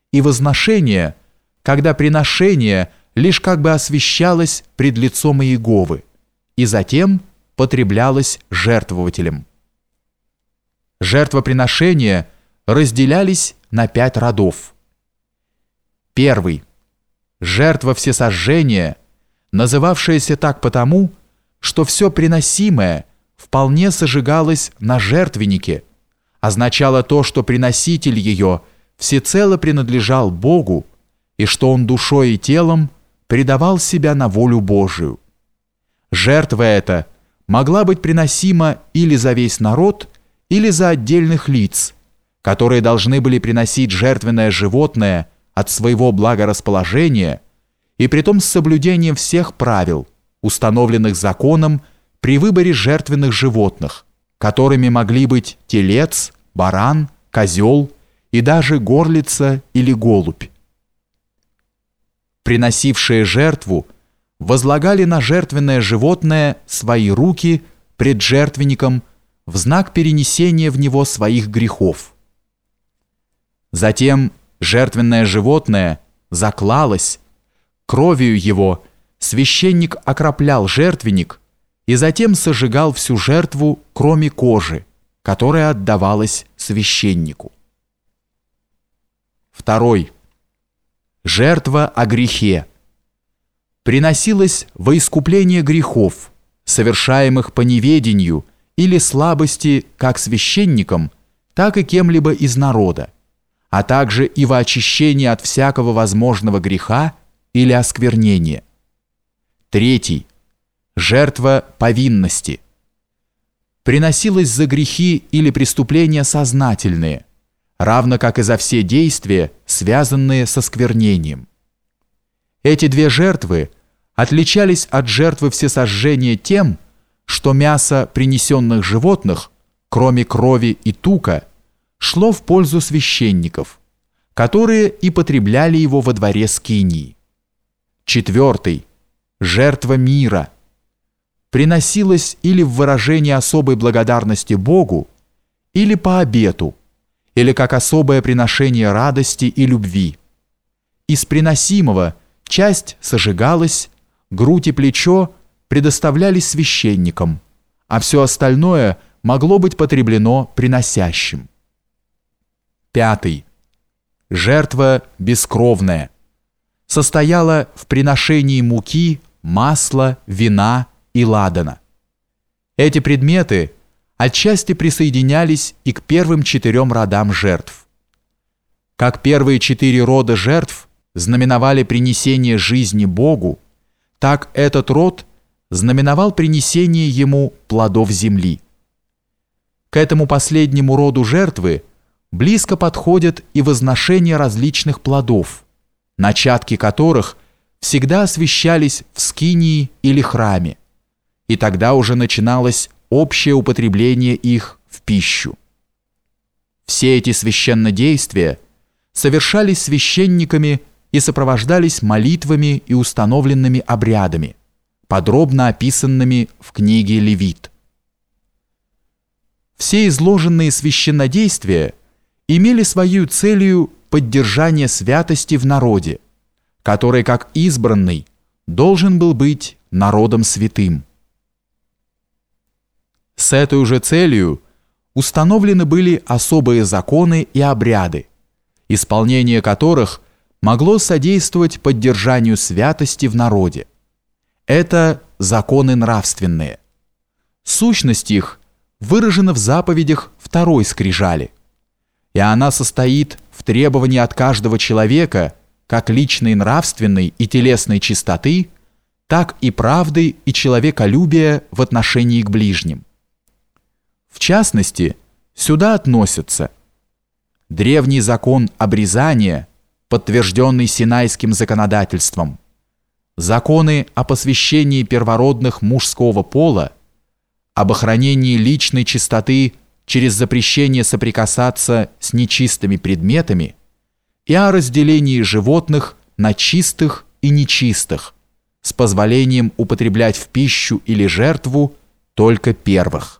и возношение, когда приношение лишь как бы освящалось пред лицом Иеговы, и затем потреблялось жертвователем. Жертвоприношения разделялись на 5 родов. Первый. Жертва всесожжения, называвшаяся так потому, что все приносимое вполне сожигалось на жертвеннике, означало то, что приноситель ее всецело принадлежал Богу и что он душой и телом предавал себя на волю Божию. Жертва эта могла быть приносима или за весь народ, или за отдельных лиц, которые должны были приносить жертвенное животное от своего благорасположения и притом с соблюдением всех правил, установленных законом при выборе жертвенных животных, которыми могли быть телец, баран, козел и даже горлица или голубь. Приносившие жертву возлагали на жертвенное животное свои руки пред жертвенником в знак перенесения в него своих грехов. Затем жертвенное животное заклалось, кровью его священник окроплял жертвенник и затем сожигал всю жертву, кроме кожи, которая отдавалась священнику. Второй. Жертва о грехе приносилась во искупление грехов, совершаемых по неведению или слабости как священником, так и кем-либо из народа, а также и во очищение от всякого возможного греха или осквернения. Третий. Жертва повинности приносилась за грехи или преступления сознательные, равно как и за все действия, связанные со сквернением. Эти 2 жертвы отличались от жертвы всесожжения тем, что мясо принесенных животных, кроме крови и тука, шло в пользу священников, которые и потребляли его во дворе скинии. Четвертый. Жертва мира приносилась или в выражении особой благодарности Богу, или по обету, или как особое приношение радости и любви. Из приносимого часть сожигалась, грудь и плечо предоставлялись священникам, а все остальное могло быть потреблено приносящим. Пятый. Жертва бескровная состояла в приношении муки, масла, вина и ладана. Эти предметы отчасти присоединялись и к первым 4 родам жертв. Как первые 4 рода жертв знаменовали принесение жизни Богу, так этот род знаменовал принесение ему плодов земли. К этому последнему роду жертвы близко подходят и возношения различных плодов, начатки которых всегда освящались в скинии или храме, и тогда уже начиналось общее употребление их в пищу. Все эти священнодействия совершались священниками и сопровождались молитвами и установленными обрядами, подробно описанными в книге Левит. Все изложенные священнодействия имели свою целью поддержание святости в народе, который, как избранный, должен был быть народом святым. С этой уже целью установлены были особые законы и обряды, исполнение которых могло содействовать поддержанию святости в народе. Это законы нравственные. Сущность их выражена в заповедях 2 скрижали, и она состоит в требовании от каждого человека как личной нравственной и телесной чистоты, так и правды и человеколюбия в отношении к ближним. В частности, сюда относятся древний закон обрезания, подтвержденный Синайским законодательством, законы о посвящении первородных мужского пола, об охранении личной чистоты через запрещение соприкасаться с нечистыми предметами и о разделении животных на чистых и нечистых, с позволением употреблять в пищу или жертву только первых.